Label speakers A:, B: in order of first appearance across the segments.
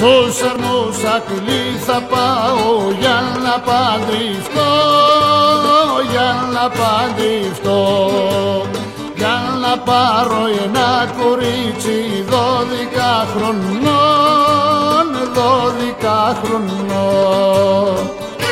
A: Στους αρμούς ακλή θα πάω για να παντρευτώ, για να παντρευτώ, για να πάρω ένα κορίτσι 12 χρονών, 12 χρονών.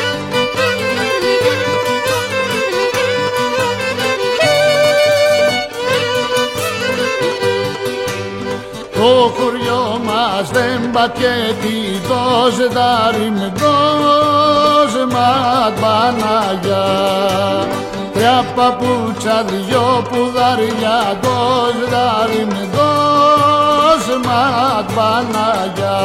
A: Το χωριό μας δεν πατιέται, δώσε τα ρημ, δώσε ματ Παναγιά. Τρία παπούτσα, δυο πουδαριά, δώσε τα ρημ, δώσε ματ Παναγιά.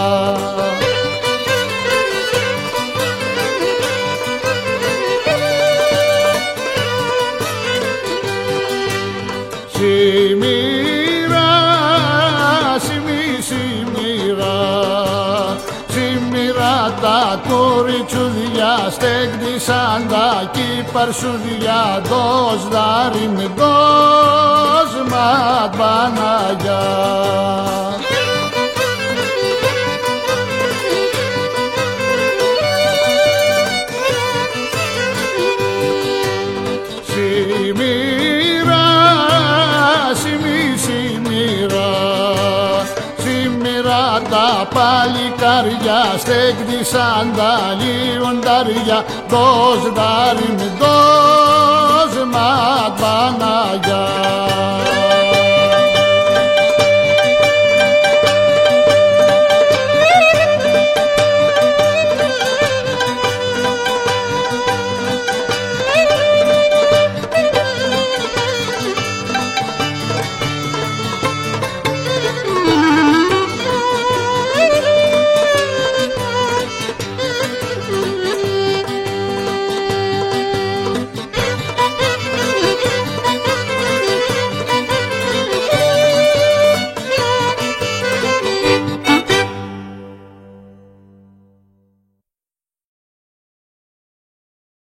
A: Τα κοριτσούδια στέγνησαν τα κυπαρσούδια, δώσ' δάρι με δώσ' ματ Παναγιά. Τα παλικάρια στέγνησαν τα λιοντάρια, δώσ' δάρι